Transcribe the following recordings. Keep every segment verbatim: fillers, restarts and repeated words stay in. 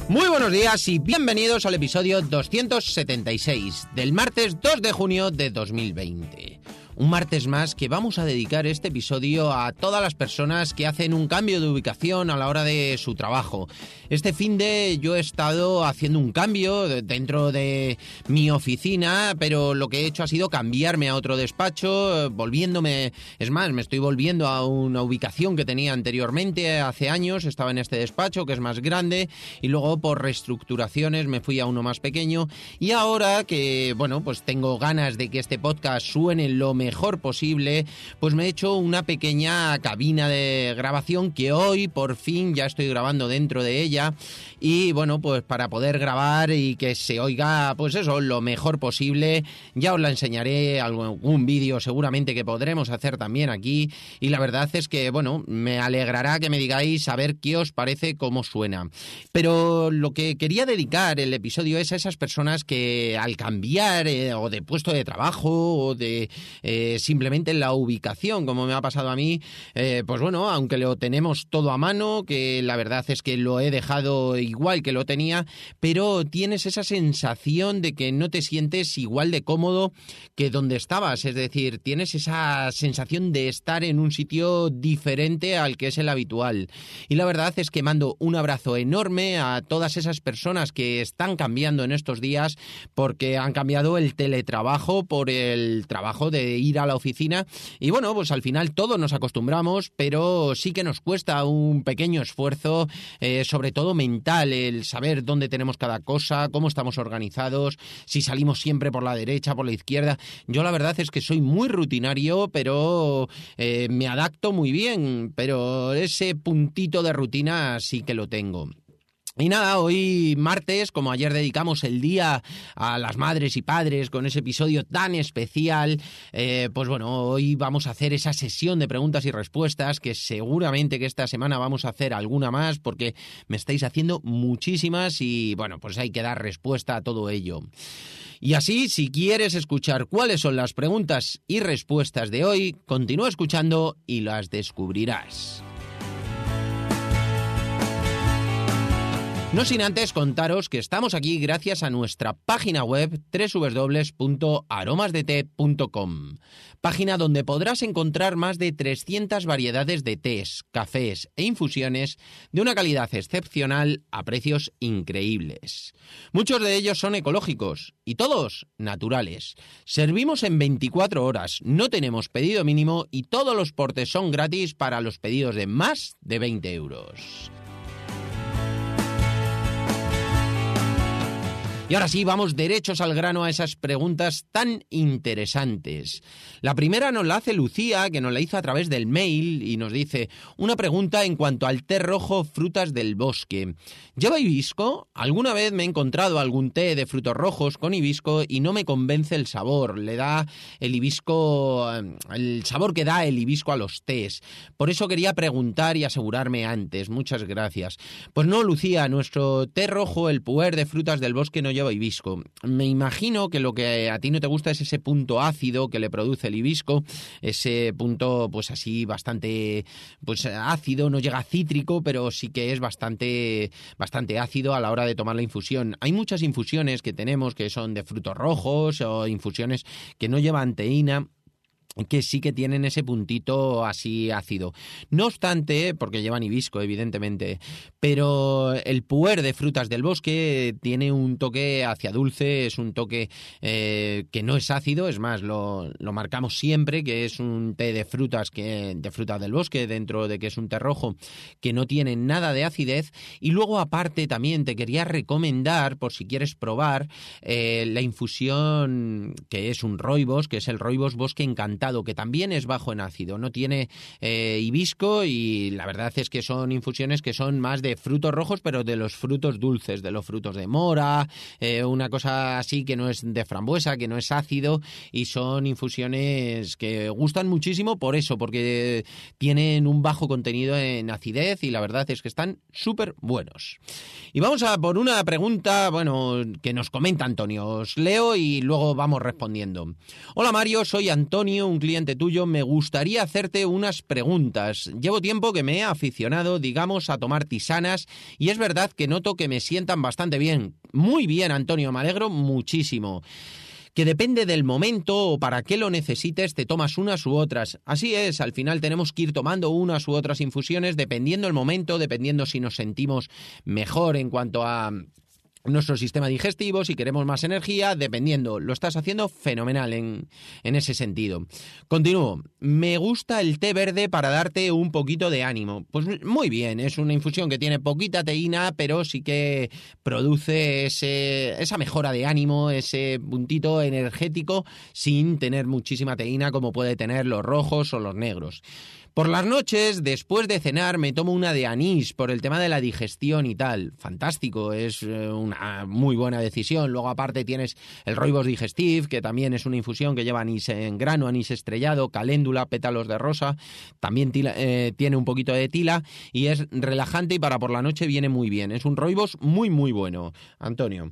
Muy buenos días y bienvenidos al episodio doscientos setenta y seis del martes dos de junio de dos mil veinte. Un martes más que vamos a dedicar este episodio a todas las personas que hacen un cambio de ubicación a la hora de su trabajo. Este finde yo he estado haciendo un cambio dentro de mi oficina, pero lo que he hecho ha sido cambiarme a otro despacho, volviéndome, es más, me estoy volviendo a una ubicación que tenía anteriormente, hace años, estaba en este despacho que es más grande y luego por reestructuraciones me fui a uno más pequeño y ahora que, bueno, pues tengo ganas de que este podcast suene lo mejor mejor posible, pues me he hecho una pequeña cabina de grabación que hoy por fin ya estoy grabando dentro de ella y bueno, pues para poder grabar y que se oiga pues eso, lo mejor posible, ya os la enseñaré, algún vídeo seguramente que podremos hacer también aquí y la verdad es que bueno, me alegrará que me digáis a ver qué os parece, cómo suena. Pero lo que quería dedicar el episodio es a esas personas que al cambiar eh, o de puesto de trabajo o de eh, Eh, simplemente la ubicación, como me ha pasado a mí, eh, pues bueno, aunque lo tenemos todo a mano, que la verdad es que lo he dejado igual que lo tenía, pero tienes esa sensación de que no te sientes igual de cómodo que donde estabas, es decir, tienes esa sensación de estar en un sitio diferente al que es el habitual. Y la verdad es que mando un abrazo enorme a todas esas personas que están cambiando en estos días porque han cambiado el teletrabajo por el trabajo de ir a la oficina y bueno, pues al final todos nos acostumbramos, pero sí que nos cuesta un pequeño esfuerzo, eh, sobre todo mental, el saber dónde tenemos cada cosa, cómo estamos organizados, si salimos siempre por la derecha, por la izquierda. Yo la verdad es que soy muy rutinario, pero eh, me adapto muy bien, pero ese puntito de rutina sí que lo tengo. Y nada, hoy martes, como ayer dedicamos el día a las madres y padres con ese episodio tan especial, eh, pues bueno, hoy vamos a hacer esa sesión de preguntas y respuestas que seguramente que esta semana vamos a hacer alguna más porque me estáis haciendo muchísimas y bueno, pues hay que dar respuesta a todo ello. Y así, si quieres escuchar cuáles son las preguntas y respuestas de hoy, continúa escuchando y las descubrirás. No sin antes contaros que estamos aquí gracias a nuestra página web doble u doble u doble u punto aromas de té punto com, página donde podrás encontrar más de trescientas variedades de tés, cafés e infusiones de una calidad excepcional a precios increíbles. Muchos de ellos son ecológicos y todos naturales. Servimos en veinticuatro horas, no tenemos pedido mínimo y todos los portes son gratis para los pedidos de más de veinte euros. Y ahora sí, vamos derechos al grano a esas preguntas tan interesantes. La primera nos la hace Lucía, que nos la hizo a través del mail y nos dice una pregunta en cuanto al té rojo frutas del bosque. ¿Lleva hibisco? Alguna vez me he encontrado algún té de frutos rojos con hibisco y no me convence el sabor. Le da el hibisco, el sabor que da el hibisco a los tés. Por eso quería preguntar y asegurarme antes. Muchas gracias. Pues no, Lucía, nuestro té rojo, el puer de frutas del bosque, no lleva hibisco. Me imagino que lo que a ti no te gusta es ese punto ácido que le produce el hibisco, ese punto pues así bastante pues ácido, no llega cítrico, pero sí que es bastante bastante ácido a la hora de tomar la infusión. Hay muchas infusiones que tenemos que son de frutos rojos o infusiones que no llevan teína, que sí que tienen ese puntito así ácido. No obstante, porque llevan hibisco, evidentemente, pero el puer de frutas del bosque tiene un toque hacia dulce, es un toque eh, que no es ácido, es más, lo, lo marcamos siempre, que es un té de frutas, que, de frutas del bosque, dentro de que es un té rojo, que no tiene nada de acidez. Y luego, aparte, también te quería recomendar, por si quieres probar, eh, la infusión que es un rooibos, que es el rooibos Bosque Encantado, que también es bajo en ácido, no tiene eh, hibisco y la verdad es que son infusiones que son más de frutos rojos, pero de los frutos dulces, de los frutos de mora, eh, una cosa así que no es de frambuesa, que no es ácido y son infusiones que gustan muchísimo por eso, porque tienen un bajo contenido en acidez y la verdad es que están súper buenos. Y vamos a por una pregunta, bueno, que nos comenta Antonio. Os leo y luego vamos respondiendo. Hola Mario, soy Antonio, un cliente tuyo, me gustaría hacerte unas preguntas. Llevo tiempo que me he aficionado, digamos, a tomar tisanas y es verdad que noto que me sientan bastante bien. Muy bien, Antonio, me alegro muchísimo. Que depende del momento o para qué lo necesites, te tomas unas u otras. Así es, al final tenemos que ir tomando unas u otras infusiones dependiendo el momento, dependiendo si nos sentimos mejor en cuanto a nuestro sistema digestivo, si queremos más energía, dependiendo. Lo estás haciendo fenomenal en, en ese sentido. Continúo. Me gusta el té verde para darte un poquito de ánimo. Pues muy bien, es una infusión que tiene poquita teína, pero sí que produce ese, esa mejora de ánimo, ese puntito energético, sin tener muchísima teína como puede tener los rojos o los negros. Por las noches, después de cenar, me tomo una de anís por el tema de la digestión y tal. Fantástico, es una muy buena decisión. Luego, aparte, tienes el Rooibos Digestive, que también es una infusión que lleva anís en grano, anís estrellado, caléndula, pétalos de rosa. También tila, eh, tiene un poquito de tila y es relajante y para por la noche viene muy bien. Es un Rooibos muy, muy bueno, Antonio.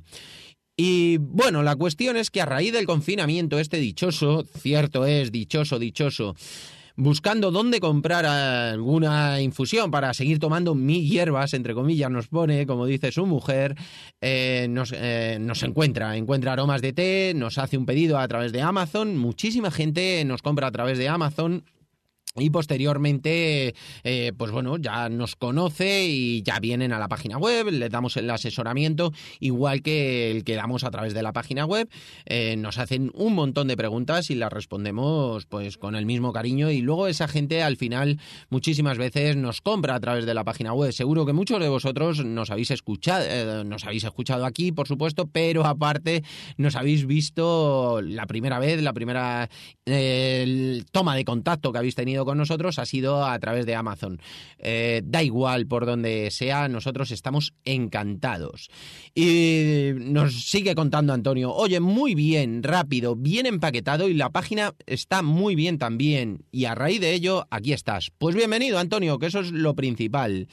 Y bueno, la cuestión es que a raíz del confinamiento este dichoso, cierto es, dichoso, dichoso, buscando dónde comprar alguna infusión para seguir tomando mis hierbas, entre comillas nos pone, como dice su mujer, eh, nos, eh, nos encuentra, encuentra aromas de té, nos hace un pedido a través de Amazon, muchísima gente nos compra a través de Amazon. Y posteriormente, eh, pues bueno, ya nos conoce y ya vienen a la página web, les damos el asesoramiento, igual que el que damos a través de la página web. Eh, nos hacen un montón de preguntas y las respondemos pues con el mismo cariño y luego esa gente al final muchísimas veces nos compra a través de la página web. Seguro que muchos de vosotros nos habéis escuchado, eh, nos habéis escuchado aquí, por supuesto, pero aparte nos habéis visto la primera vez, la primera eh, toma de contacto que habéis tenido con nosotros ha sido a través de Amazon. Eh, da igual por donde sea, nosotros estamos encantados. Y nos sigue contando Antonio, oye, muy bien, rápido, bien empaquetado y la página está muy bien también. Y a raíz de ello, aquí estás. Pues bienvenido, Antonio, que eso es lo principal.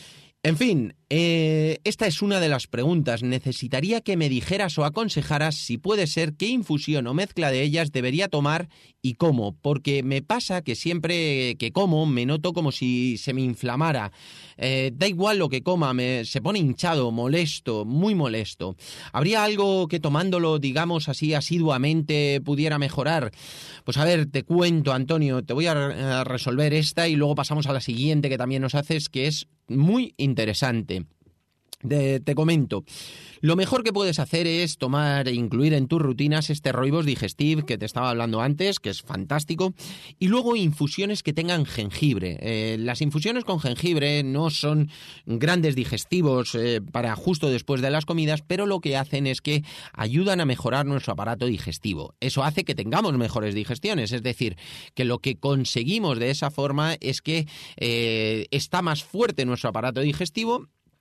En fin, eh, esta es una de las preguntas. Necesitaría que me dijeras o aconsejaras si puede ser qué infusión o mezcla de ellas debería tomar y cómo, porque me pasa que siempre que como me noto como si se me inflamara. Eh, da igual lo que coma, me, se pone hinchado, molesto, muy molesto. ¿Habría algo que tomándolo, digamos así, asiduamente pudiera mejorar? Pues a ver, te cuento, Antonio, te voy a resolver esta y luego pasamos a la siguiente que también nos haces, que es muy interesante. De, te comento, lo mejor que puedes hacer es tomar e incluir en tus rutinas este Rooibos Digestive que te estaba hablando antes, que es fantástico, y luego infusiones que tengan jengibre. Eh, las infusiones con jengibre no son grandes digestivos eh, para justo después de las comidas, pero lo que hacen es que ayudan a mejorar nuestro aparato digestivo. Eso hace que tengamos mejores digestiones, es decir, que lo que conseguimos de esa forma es que eh, está más fuerte nuestro aparato digestivo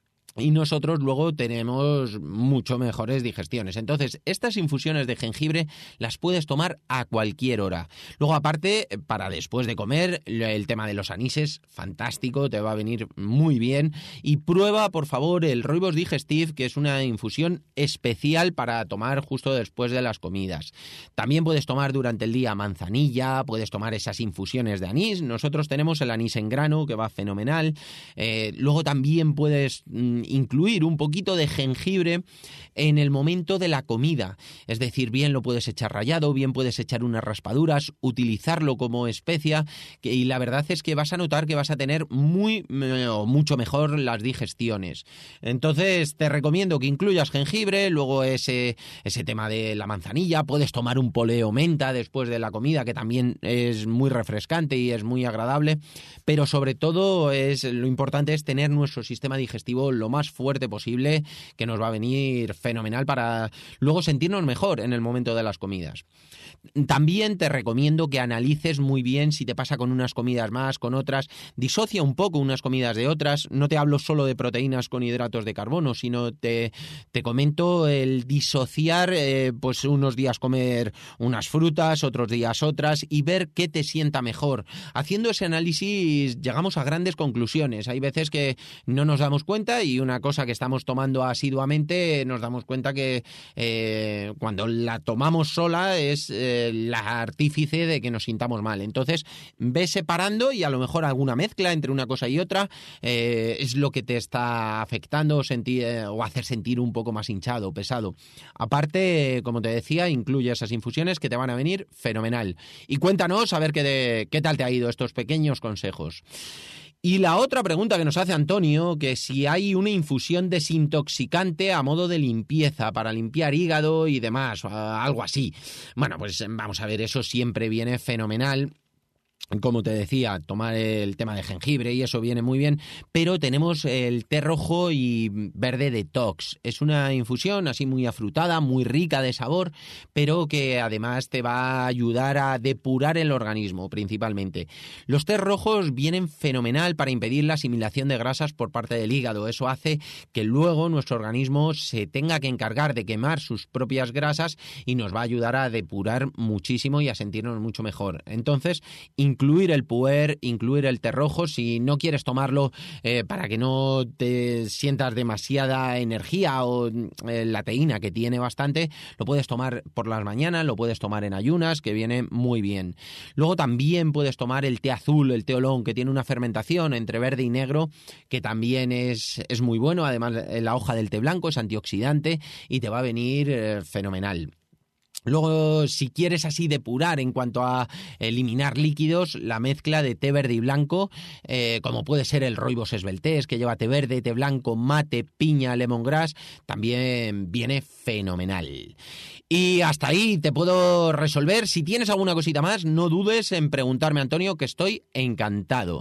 y nosotros luego tenemos mucho mejores digestiones. Entonces, estas infusiones de jengibre las puedes tomar a cualquier hora. Luego, aparte, para después de comer, el tema de los anises, fantástico, te va a venir muy bien. Y prueba, por favor, el Rooibos Digestive, que es una infusión especial para tomar justo después de las comidas. También puedes tomar durante el día manzanilla, puedes tomar esas infusiones de anís. Nosotros tenemos el anís en grano, que va fenomenal. Eh, luego también puedes mmm, incluir un poquito de jengibre en el momento de la comida, es decir, bien lo puedes echar rallado, bien puedes echar unas raspaduras, utilizarlo como especia, que, y la verdad es que vas a notar que vas a tener muy o mucho mejor las digestiones. Entonces te recomiendo que incluyas jengibre, luego ese, ese tema de la manzanilla, puedes tomar un poleo menta después de la comida, que también es muy refrescante y es muy agradable, pero sobre todo es, lo importante es tener nuestro sistema digestivo lo más más fuerte posible, que nos va a venir fenomenal para luego sentirnos mejor en el momento de las comidas. También te recomiendo que analices muy bien si te pasa con unas comidas más, con otras. Disocia un poco unas comidas de otras. No te hablo solo de proteínas con hidratos de carbono, sino te, te comento el disociar, eh, pues unos días comer unas frutas, otros días otras y ver qué te sienta mejor. Haciendo ese análisis llegamos a grandes conclusiones. Hay veces que no nos damos cuenta y una cosa que estamos tomando asiduamente, nos damos cuenta que eh, cuando la tomamos sola es eh, la artífice de que nos sintamos mal. Entonces, ve separando y a lo mejor alguna mezcla entre una cosa y otra eh, es lo que te está afectando o, sentir, eh, o hacer sentir un poco más hinchado, pesado. Aparte, como te decía, incluye esas infusiones que te van a venir fenomenal. Y cuéntanos a ver qué, de, qué tal te ha ido estos pequeños consejos. Y la otra pregunta que nos hace Antonio, que si hay una infusión desintoxicante a modo de limpieza, para limpiar hígado y demás, algo así. Bueno, pues vamos a ver, eso siempre viene fenomenal. Como te decía, tomar el tema de jengibre y eso viene muy bien, pero tenemos el té rojo y verde detox. Es una infusión así muy afrutada, muy rica de sabor, pero que además te va a ayudar a depurar el organismo principalmente. Los tés rojos vienen fenomenal para impedir la asimilación de grasas por parte del hígado. Eso hace que luego nuestro organismo se tenga que encargar de quemar sus propias grasas y nos va a ayudar a depurar muchísimo y a sentirnos mucho mejor. Entonces, incluir el puer, incluir el té rojo, si no quieres tomarlo eh, para que no te sientas demasiada energía o eh, la teína que tiene bastante, lo puedes tomar por las mañanas, lo puedes tomar en ayunas, que viene muy bien. Luego también puedes tomar el té azul, el té oolong, que tiene una fermentación entre verde y negro, que también es, es muy bueno. Además, la hoja del té blanco es antioxidante y te va a venir eh, fenomenal. Luego, si quieres así depurar en cuanto a eliminar líquidos, la mezcla de té verde y blanco, eh, como puede ser el Rooibos Esbeltés, que lleva té verde, té blanco, mate, piña, lemongrass, también viene fenomenal. Y hasta ahí te puedo resolver. Si tienes alguna cosita más, no dudes en preguntarme, Antonio, que estoy encantado.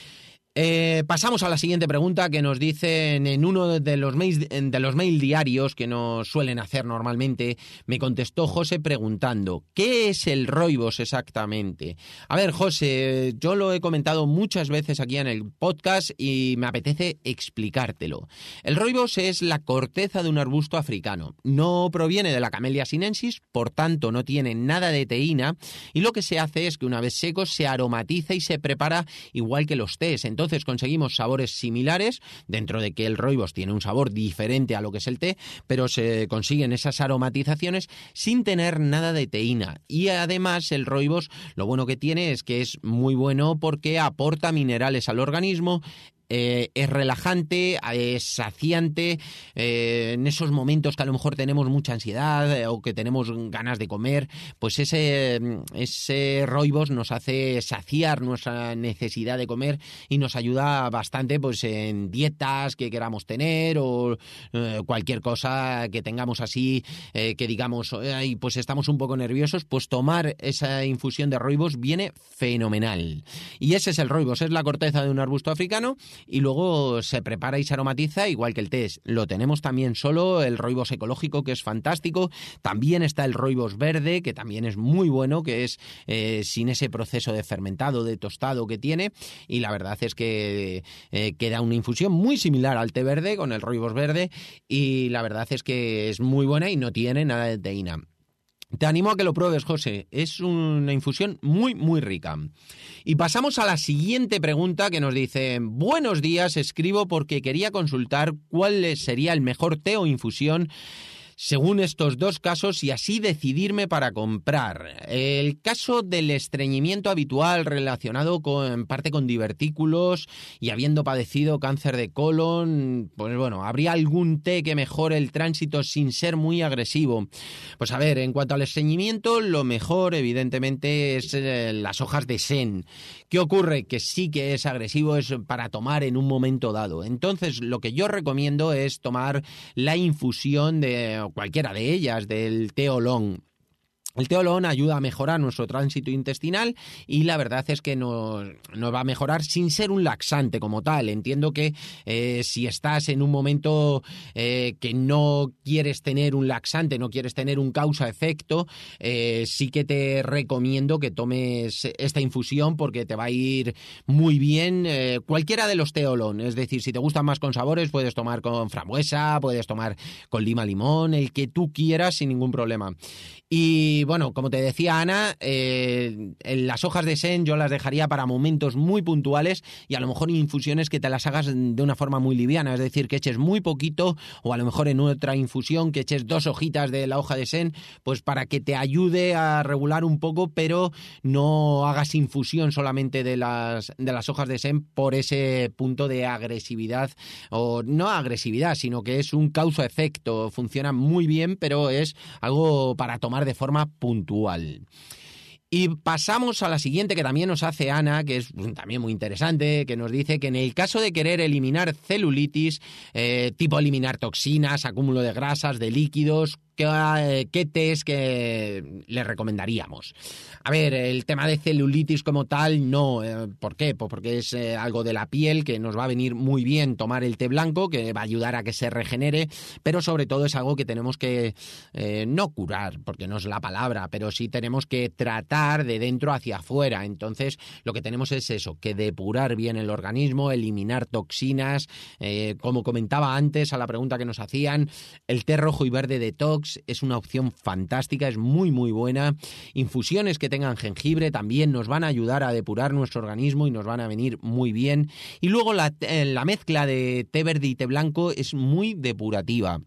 Eh, pasamos a la siguiente pregunta que nos dicen en uno de los mails de los mail diarios que nos suelen hacer normalmente. Me contestó José preguntando: ¿qué es el Rooibos exactamente? A ver, José, yo lo he comentado muchas veces aquí en el podcast y me apetece explicártelo. El Rooibos es la corteza de un arbusto africano. No proviene de la Camellia sinensis, por tanto no tiene nada de teína, y lo que se hace es que una vez seco se aromatiza y se prepara igual que los tés. Entonces Entonces conseguimos sabores similares, dentro de que el Rooibos tiene un sabor diferente a lo que es el té, pero se consiguen esas aromatizaciones sin tener nada de teína. Y además el Rooibos lo bueno que tiene es que es muy bueno porque aporta minerales al organismo. Eh, es relajante, es saciante, eh, en esos momentos que a lo mejor tenemos mucha ansiedad eh, o que tenemos ganas de comer, pues ese, ese Rooibos nos hace saciar nuestra necesidad de comer y nos ayuda bastante pues en dietas que queramos tener o eh, cualquier cosa que tengamos así, eh, que digamos, ay, pues estamos un poco nerviosos, pues tomar esa infusión de Rooibos viene fenomenal. Y ese es el Rooibos, es la corteza de un arbusto africano. Y luego se prepara y se aromatiza igual que el té. Lo tenemos también solo, el Rooibos ecológico, que es fantástico. También está el Rooibos verde, que también es muy bueno, que es eh, sin ese proceso de fermentado, de tostado que tiene. Y la verdad es que eh, queda una infusión muy similar al té verde con el Rooibos verde. Y la verdad es que es muy buena y no tiene nada de teína. Te animo a que lo pruebes, José. Es una infusión muy, muy rica. Y pasamos a la siguiente pregunta que nos dice: buenos días, escribo porque quería consultar cuál sería el mejor té o infusión según estos dos casos y así decidirme para comprar. El caso del estreñimiento habitual relacionado con, en parte con divertículos y habiendo padecido cáncer de colon, pues bueno, ¿habría algún té que mejore el tránsito sin ser muy agresivo? Pues a ver, en cuanto al estreñimiento, lo mejor evidentemente es eh, las hojas de sen. ¿Qué ocurre? Que sí que es agresivo, es para tomar en un momento dado. Entonces, lo que yo recomiendo es tomar la infusión de cualquiera de ellas, del té oolong. El té oolong ayuda a mejorar nuestro tránsito intestinal y la verdad es que nos, nos va a mejorar sin ser un laxante como tal. Entiendo que eh, si estás en un momento eh, que no quieres tener un laxante, no quieres tener un causa-efecto, eh, sí que te recomiendo que tomes esta infusión porque te va a ir muy bien eh, cualquiera de los té oolong. Es decir, si te gustan más con sabores, puedes tomar con frambuesa, puedes tomar con lima limón, el que tú quieras sin ningún problema. Y bueno, como te decía Ana, eh, las hojas de sen yo las dejaría para momentos muy puntuales y a lo mejor infusiones que te las hagas de una forma muy liviana, es decir, que eches muy poquito o a lo mejor en otra infusión que eches dos hojitas de la hoja de sen, pues para que te ayude a regular un poco, pero no hagas infusión solamente de las, de las hojas de sen por ese punto de agresividad, o no agresividad, sino que es un causa-efecto, funciona muy bien, pero es algo para tomar de forma puntual. Y pasamos a la siguiente que también nos hace Ana, que es también muy interesante, que nos dice que en el caso de querer eliminar celulitis, eh, tipo eliminar toxinas, acúmulo de grasas, de líquidos, ¿qué, qué test que le recomendaríamos? A ver, el tema de celulitis como tal, no. ¿Por qué? Pues porque es eh, algo de la piel que nos va a venir muy bien tomar el té blanco, que va a ayudar a que se regenere, pero sobre todo es algo que tenemos que eh, no curar, porque no es la palabra, pero sí tenemos que tratar de dentro hacia afuera. Entonces, lo que tenemos es eso, que depurar bien el organismo, eliminar toxinas. Eh, como comentaba antes a la pregunta que nos hacían, el té rojo y verde detox es una opción fantástica, es muy muy buena. Infusiones que tengan jengibre también nos van a ayudar a depurar nuestro organismo y nos van a venir muy bien. Y luego la, la mezcla de té verde y té blanco es muy depurativa.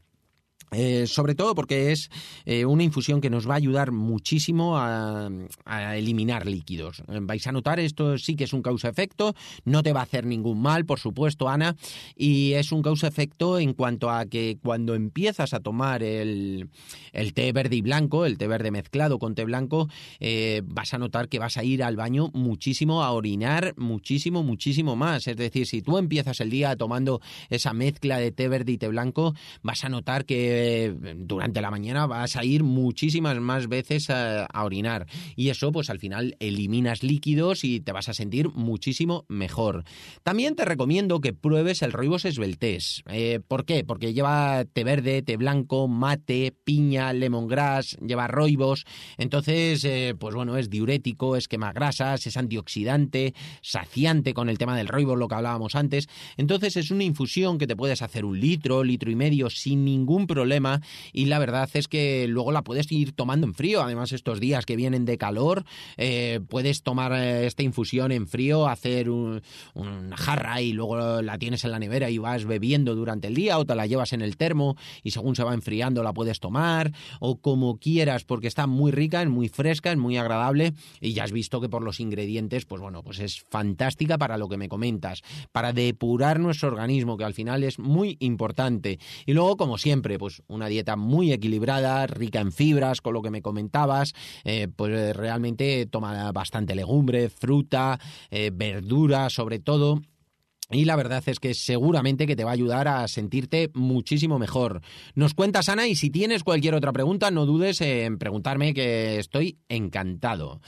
Eh, sobre todo porque es eh, una infusión que nos va a ayudar muchísimo a, a eliminar líquidos. Eh, vais a notar, esto sí que es un causa-efecto, no te va a hacer ningún mal, por supuesto, Ana, y es un causa-efecto en cuanto a que cuando empiezas a tomar el, el té verde y blanco, el té verde mezclado con té blanco, eh, vas a notar que vas a ir al baño muchísimo, a orinar muchísimo, muchísimo más. Es decir, si tú empiezas el día tomando esa mezcla de té verde y té blanco, vas a notar que durante la mañana vas a ir muchísimas más veces a, a orinar y eso pues al final eliminas líquidos y te vas a sentir muchísimo mejor. También te recomiendo que pruebes el Rooibos Sveltés. Eh, ¿Por qué? Porque lleva té verde, té blanco, mate, piña, lemongrass, lleva Rooibos, entonces eh, pues bueno, es diurético, es quema grasas, es antioxidante, saciante con el tema del Rooibos, lo que hablábamos antes. Entonces es una infusión que te puedes hacer un litro, litro y medio sin ningún problema. Y la verdad es que luego la puedes ir tomando en frío. Además, estos días que vienen de calor, eh, puedes tomar esta infusión en frío, hacer un, una jarra y luego la tienes en la nevera y vas bebiendo durante el día, o te la llevas en el termo y según se va enfriando la puedes tomar, o como quieras, porque está muy rica, es muy fresca, es muy agradable y ya has visto que por los ingredientes, pues bueno, pues es fantástica para lo que me comentas, para depurar nuestro organismo, que al final es muy importante. Y luego, como siempre, pues una dieta muy equilibrada, rica en fibras, con lo que me comentabas, eh, pues realmente toma bastante legumbre, fruta, eh, verdura sobre todo. Y la verdad es que seguramente que te va a ayudar a sentirte muchísimo mejor. Nos cuentas, Ana, y si tienes cualquier otra pregunta, no dudes en preguntarme, que estoy encantado.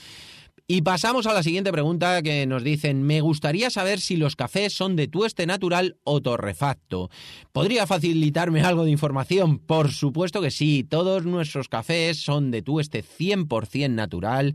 Y pasamos a la siguiente pregunta, que nos dicen: me gustaría saber si los cafés son de tueste natural o torrefacto. ¿Podría facilitarme algo de información? Por supuesto que sí, todos nuestros cafés son de tueste cien por ciento natural.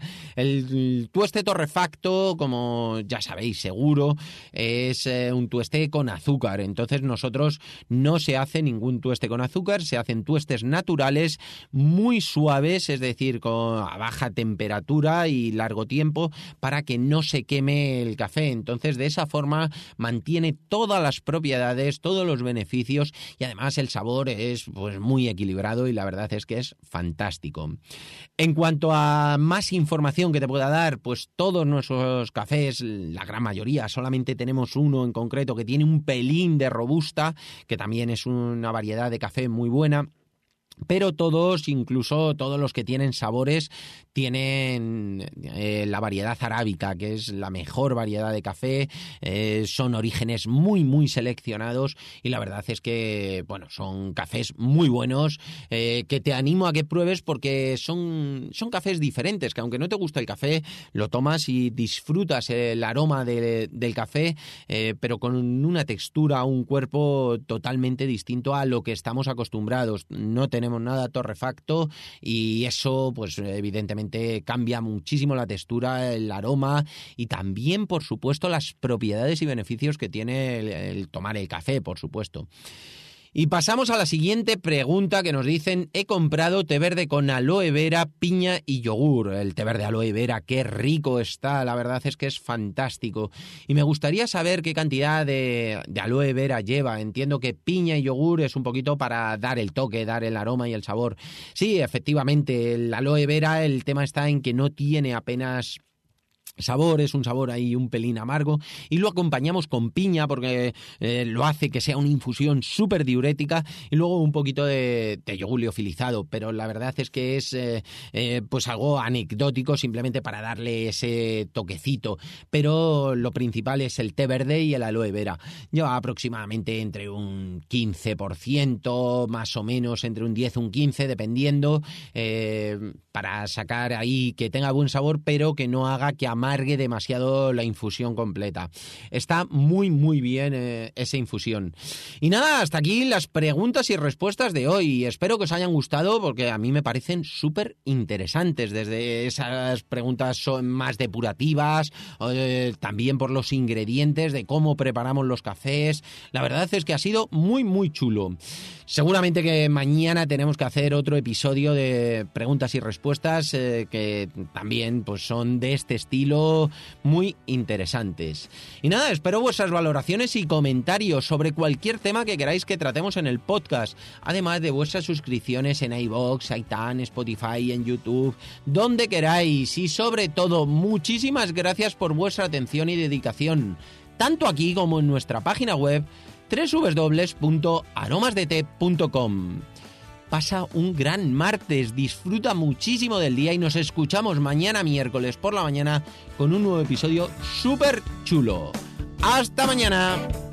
El tueste torrefacto, como ya sabéis seguro, es eh, un tueste con azúcar. Entonces nosotros no se hace ningún tueste con azúcar, se hacen tuestes naturales muy suaves, es decir, con, a baja temperatura y largo tiempo, para que no se queme el café. Entonces, de esa forma mantiene todas las propiedades, todos los beneficios, y además el sabor es pues muy equilibrado y la verdad es que es fantástico. En cuanto a más información que te pueda dar, pues todos nuestros cafés, la gran mayoría, solamente tenemos uno en concreto que tiene un pelín de robusta, que también es una variedad de café muy buena. Pero todos, incluso todos los que tienen sabores, tienen eh, la variedad arábica, que es la mejor variedad de café. Eh, son orígenes muy, muy seleccionados y la verdad es que, bueno, son cafés muy buenos, eh, que te animo a que pruebes, porque son, son cafés diferentes, que aunque no te gusta el café, lo tomas y disfrutas el aroma de, del café, eh, pero con una textura, un cuerpo totalmente distinto a lo que estamos acostumbrados. No tenemos nada torrefacto y eso pues evidentemente cambia muchísimo la textura, el aroma y también por supuesto las propiedades y beneficios que tiene el, el tomar el café, por supuesto. Y pasamos a la siguiente pregunta que nos dicen: he comprado té verde con aloe vera, piña y yogur. El té verde aloe vera, qué rico está, la verdad es que es fantástico. Y me gustaría saber qué cantidad de, de aloe vera lleva. Entiendo que piña y yogur es un poquito para dar el toque, dar el aroma y el sabor. Sí, efectivamente, el aloe vera, el tema está en que no tiene apenas sabor, es un sabor ahí un pelín amargo, y lo acompañamos con piña porque eh, lo hace que sea una infusión súper diurética, y luego un poquito de, de yogur liofilizado, pero la verdad es que es eh, eh, pues algo anecdótico, simplemente para darle ese toquecito, pero lo principal es el té verde y el aloe vera. Lleva aproximadamente entre un quince por ciento, más o menos entre un diez y un quince, dependiendo, eh, para sacar ahí que tenga buen sabor, pero que no haga que amargue amargue demasiado la infusión completa. Está muy muy bien eh, esa infusión. Y nada, hasta aquí las preguntas y respuestas de hoy. Espero que os hayan gustado porque a mí me parecen súper interesantes, desde esas preguntas son más depurativas, eh, también por los ingredientes, de cómo preparamos los cafés. La verdad es que ha sido muy muy chulo. Seguramente que mañana tenemos que hacer otro episodio de preguntas y respuestas eh, que también pues son de este estilo, muy interesantes. Y nada, espero vuestras valoraciones y comentarios sobre cualquier tema que queráis que tratemos en el podcast, además de vuestras suscripciones en iVoox, iTunes, Spotify, en YouTube, donde queráis, y sobre todo, muchísimas gracias por vuestra atención y dedicación, tanto aquí como en nuestra página web doble u doble u doble u punto aromas de té punto com. Pasa un gran martes, disfruta muchísimo del día y nos escuchamos mañana miércoles por la mañana con un nuevo episodio súper chulo. ¡Hasta mañana!